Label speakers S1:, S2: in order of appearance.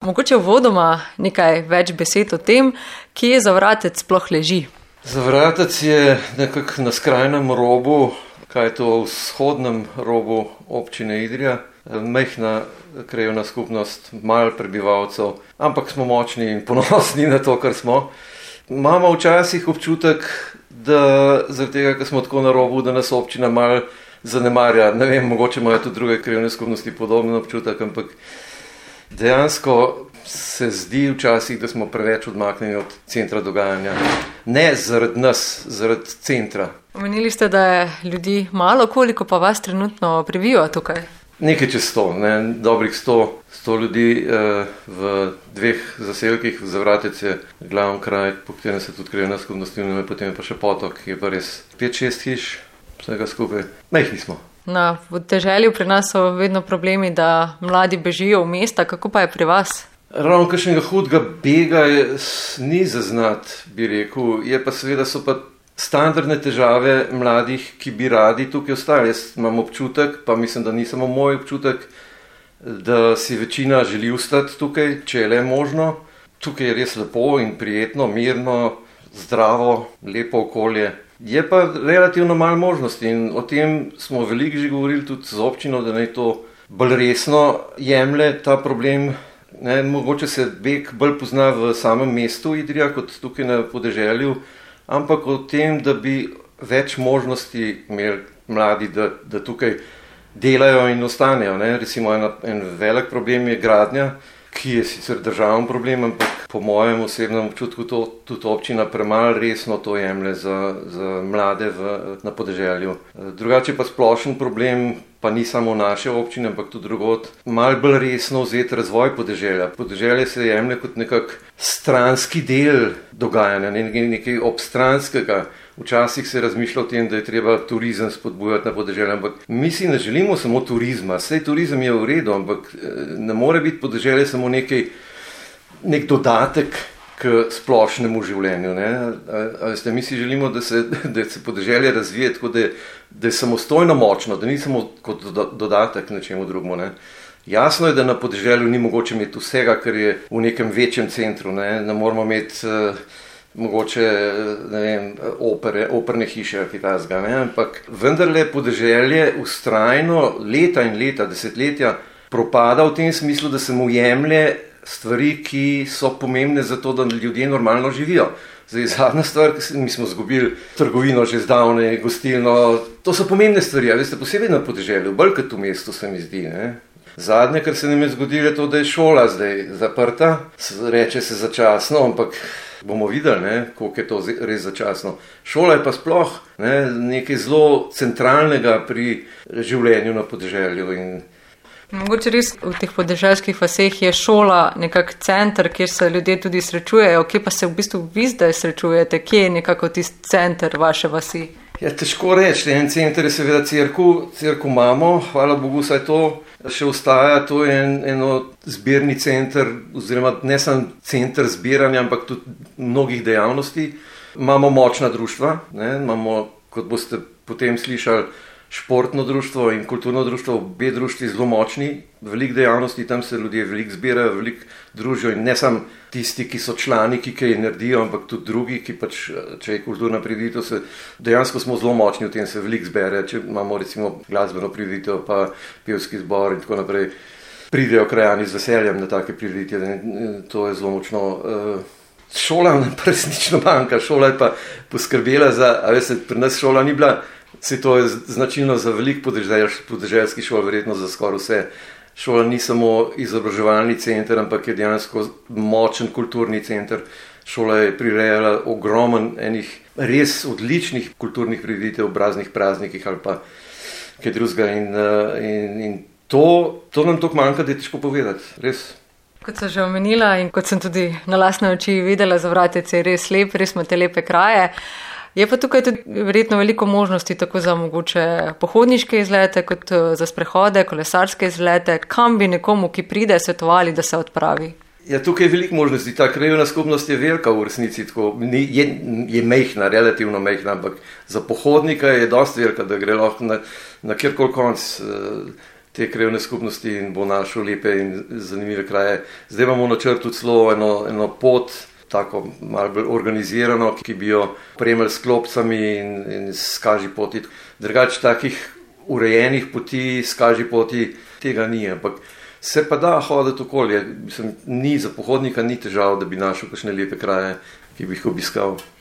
S1: Mogoče uvodoma nekaj več besed o tem, kje Zavratec sploh leži.
S2: Zavratec je nekako na skrajnem robu, kaj je to v vzhodnem robu občine Idrija. Majhna krajevna skupnost, malo prebivalcev, ampak smo močni in ponosni na to, kar smo. Imamo včasih občutek, da zaradi tega, ker smo tako na robu, da nas občina malo zanemarja. Ne vem, mogoče imajo tudi druge krajevne skupnosti podoben občutek, ampak dejansko se zdi včasih, da smo preveč odmaknjeni od centra dogajanja. Ne zaradi nas, zaradi centra.
S1: Omenili ste, da je ljudi malo, koliko pa vas trenutno prebiva tukaj?
S2: Nekaj čez 100, dobrih 100 ljudi v 2 zaselkih. Zavratec je glavni kraj, po katerem se tudi krajevna skupnost imenuje, potem je pa še potok, je pa res 5-6 hiš, vsega skupaj. Majhni smo.
S1: Na podeželju pri nas so vedno problemi, da mladi bežijo v mesta, kako pa je pri vas?
S2: Ravno kakšnega hudega bega ni zaznati, bi rekel. Je pa seveda so pa standardne težave mladih, ki bi radi tukaj ostali. Jaz imam občutek, pa mislim, da ni samo moj občutek, da si večina želi ostati tukaj, če je le možno. Tukaj je res lepo in prijetno, mirno, zdravo, lepo okolje. Je pa relativno malo možnosti in o tem smo veliko že govorili tudi z občino, da naj to bolj resno jemlje ta problem. Mogoče se beg bolj pozna v samem mestu Idrija kot tukaj na podeželju, ampak o tem, da bi več možnosti imeli mladi, da tukaj delajo in ostanejo. Recimo en velik problem je gradnja, ki je sicer državni problem, ampak po mojem osebnem občutku tudi občina premalo resno to jemlje za mlade na podeželju. Drugače pa splošen problem, pa ni samo naše občine, ampak tudi drugod, malo bolj resno vzeti razvoj podeželja. Podeželje se jemlje kot nekak stranski del dogajanja, nekaj obstranskega. Včasih se razmišlja o tem, da je treba turizem spodbujati na podeželju, ampak mi si ne želimo samo turizma. Saj turizem je v redu, ampak ne more biti podeželje samo nek dodatek k splošnemu življenju. Mi si želimo, da se podeželje razvije tako, da je samostojno močno, da ni samo kot dodatek nečemu drugemu. Jasno je, da na podeželju ni mogoče imeti vsega, kar je v nekem večjem centru. Ne moramo imeti mogoče, operne hiše, ki tazga, ampak vendarle podeželje vztrajno leta in leta, desetletja propada v tem smislu, da se mu jemlje stvari, ki so pomembne za to, da ljudje normalno živijo. Zadnja stvar, mi smo izgubili trgovino že zdavnaj, gostilno, to so pomembne stvari, veste, posebej na podeželju, bolj kot v mestu se mi zdi. Zadnje, kar se nam je zgodilo, je to, da je šola zdaj zaprta, reče se začasno, ampak bomo videli, koliko je to res začasno. Šola je pa sploh nekaj zelo centralnega pri življenju na podeželju.
S1: Mogoče res v teh podeželskih vaseh je šola nekak center, kjer se ljudje tudi srečujejo, kje pa se v bistvu vi zdaj srečujete, kje je nekako tisti center vaše vasi?
S2: Ja, težko reči, en center je seveda cerkev imamo, hvala Bogu, saj to še ostaja, to je eno zbirni center, oziroma ne samo center zbiranja, ampak tudi mnogih dejavnosti. Imamo močna društva, imamo, kot boste potem slišali, športno društvo in kulturno društvo, obe društvi zelo močni, veliko dejavnosti, tam se ljudje veliko zbirajo, veliko družijo in ne samo tisti, ki so člani, ki kaj naredijo, ampak tudi drugi, ki pač, če je kulturna prireditev, dejansko smo zelo močni v tem, se veliko zbere, če imamo recimo glasbeno prireditev, pa pevski zbor in tako naprej. Pridejo krajani z veseljem na take prireditve, to je zelo močno. Šola pa resnično manjka, šola je pa poskrbela za, pri nas šola ni bila. Vse to je značilno za veliko podeželskih šol, verjetno za skoraj vse. Šola ni samo izobraževalni center, ampak je dejansko močen kulturni center. Šola je prirejala ogromen enih res odličnih kulturnih prireditev ob raznih praznikih ali pa kaj drugega. In to nam toliko manjka, da je težko povedati, res.
S1: Kot sem že omenila in kot sem tudi na lastne oči videla, Zavratec je res lep, res imate lepe kraje. Je pa tukaj tudi verjetno veliko možnosti tako za mogoče pohodniške izlete, kot za sprehode, kolesarske izlete. Kam bi nekomu, ki pride, svetovali, da se odpravi?
S2: Ja, tukaj je veliko možnosti. Ta krajevna skupnost je velika v resnici, tako, je mejhna, relativno mejhna, ampak za pohodnika je dosti velika, da gre lahko na kjerkoli konc te krajevne skupnosti in bo našel lepe in zanimive kraje. Zdaj imamo v načrtu celo eno pot, tako malo bolj organizirano, ki bi jo opremili s klopcami in s kaži poti. Drugače takih urejenih poti, s kaži poti, tega ni, ampak se pa da hoditi okolje. Ni za pohodnika ni težav, da bi našel kakšne lepe kraje, ki bi jih obiskal.